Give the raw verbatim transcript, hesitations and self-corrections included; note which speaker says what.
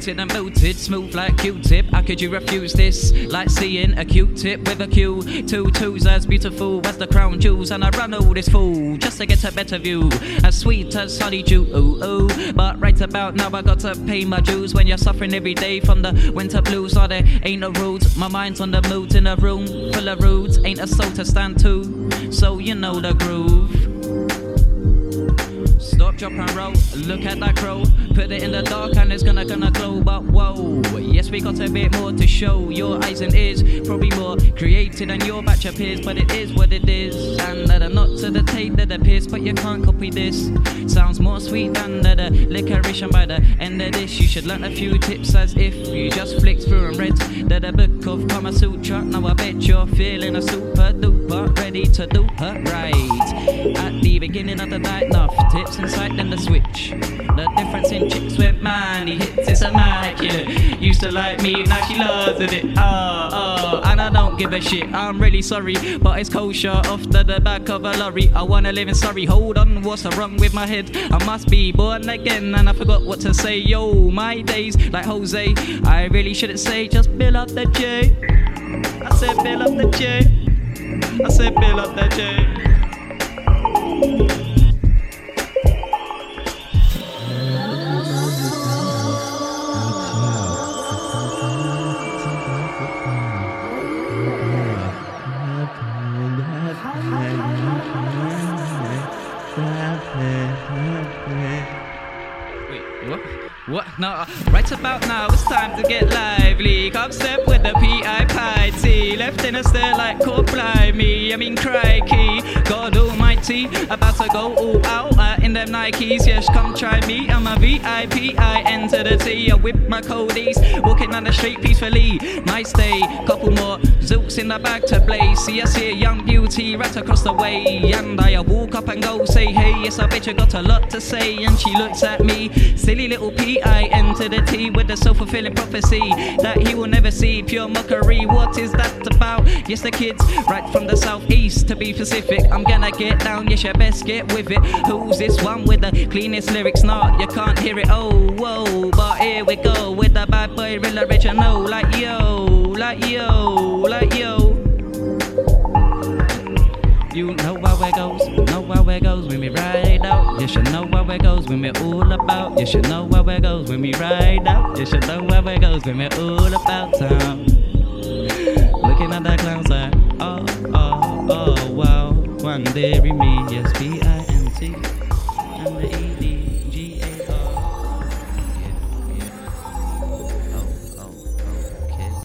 Speaker 1: suited and booted, smooth like Q-tip. How could you refuse this? Like seeing a Q-tip with a Q. Two twos as beautiful as the crown jewels, and I run all this fool just to get a better view. As sweet as honeydew, ooh ooh. But right about now I got to pay my dues. When you're suffering every day from the winter blues, or there ain't no rules. My mind's on the mood in a room full of rudes. Ain't a soul to stand to, so you know the groove. Stop, drop and roll, look at that crow. Put it in the dark and it's gonna gonna glow. But whoa, yes we got a bit more to show. Your eyes and ears, probably more created than your batch of peers. But it is what it is, and that are not to the tape that appears. But you can't copy this, sounds more sweet than the, the licorice. And by the end of this you should learn a few tips, as if you just flicked through and read the, the book of Kama Sutra. Now I bet you're feeling a super duper, ready to do her right. At the beginning of the night, enough tips inside then the switch. The difference in chicks with money hits, it's immaculate. Used to like me, now she loves it. Oh, oh, and I don't give a shit. I'm really sorry, but it's kosher off the, the back of a lorry. I wanna live in Surrey. Hold on, what's wrong with my head? I must be born again, and I forgot what to say. Yo, my days like Jose. I really shouldn't say, just bill up the J. I said bill up the J. I said bill up the J. Wait, what? What? No, right about now it's time to get lively. Come step with the P I P T. Left in a stare like caught blimey. I mean crikey, God almighty. About to go all out uh, in them Nikes. Yes, come try me, I'm a V I P. I enter the T, I whip my codies. Walking down the street peacefully. Nice day, couple more zooks in the bag to blaze. See I see a young beauty right across the way, and I walk up and go say hey. Yes I bet you got a lot to say. And she looks at me, silly little P. I enter the T with the self-fulfilling prophecy that he will never see. Pure mockery, what is that about? Yes, the kids right from the southeast, to be specific. I'm gonna get down, yes, you best get with it. Who's this one with the cleanest lyrics? Nah, you can't hear it, oh, whoa. But here we go with the bad boy real original. Like yo, like yo, like yo. You know how it goes, know how it goes when we ride out. You should know how it goes when we're all about. You should know how it goes when we ride out. You should know how it goes when we're all about town. Looking at the clowns like, oh, oh, oh, wow. One day we meet, yes, P I N T and the E D.